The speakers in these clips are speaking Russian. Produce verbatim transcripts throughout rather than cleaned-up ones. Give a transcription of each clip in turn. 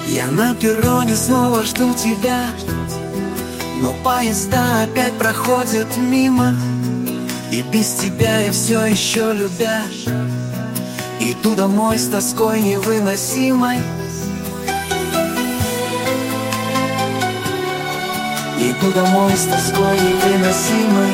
Я на перроне снова жду тебя, но поезда опять проходят мимо, и без тебя я все еще любя иду домой с тоской невыносимой. Иду домой с тоской невыносимой.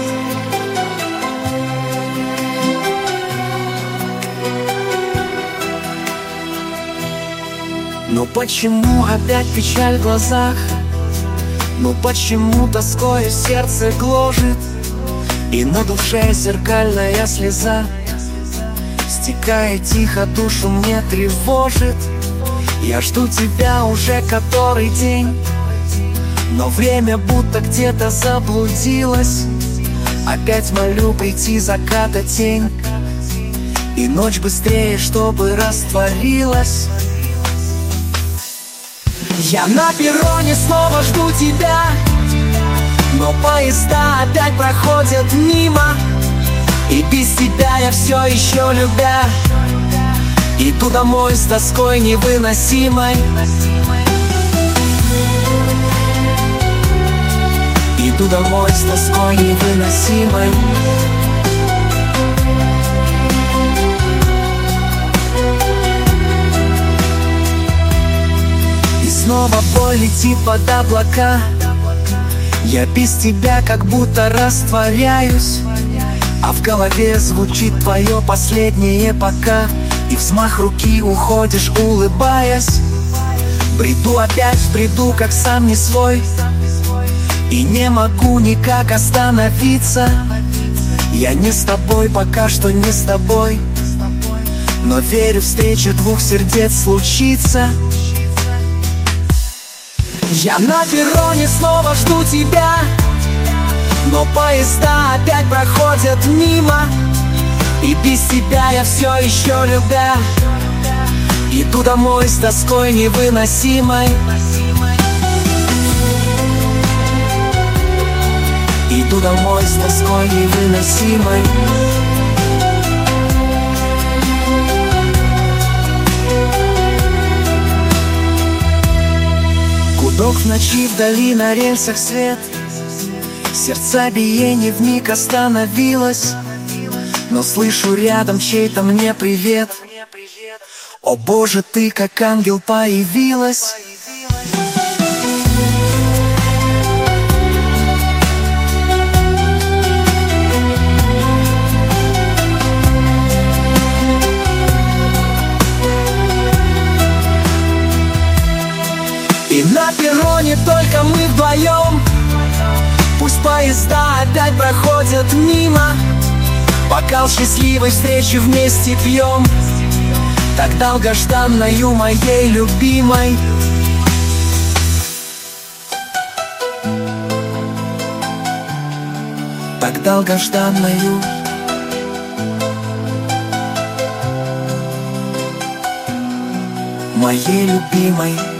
Ну почему опять печаль в глазах? Ну почему тоскою сердце гложет? И на душе зеркальная слеза, стекая тихо, душу мне тревожит. Я жду тебя уже который день, но время будто где-то заблудилось. Опять молю прийти заката тень, и ночь быстрее, чтобы растворилась. Я на перроне снова жду тебя, но поезда опять проходят мимо, и без тебя я все еще любя иду домой с тоской невыносимой. Иду домой с тоской невыносимой. И снова боль летит под облака. Я без тебя как будто растворяюсь, а в голове звучит твое последнее пока. И взмах руки уходишь, улыбаясь. Бреду опять, бреду как сам не свой, и не могу никак остановиться. Я не с тобой, пока что не с тобой, но верю, встреча двух сердец случится. Я на перроне снова жду тебя, но поезда опять проходят мимо, и без тебя я все еще любя иду домой с тоской невыносимой. Иду домой с тоской невыносимой. Гудок в ночи, вдали на рельсах свет, сердца биение вмиг остановилось, но слышу рядом чей-то мне привет. О Боже, ты как ангел появилась. И на перроне только мы вдвоем, пусть поезда опять проходят мимо, бокал счастливой встречи вместе пьем, так долгожданною моей любимой. Так долгожданною моей любимой.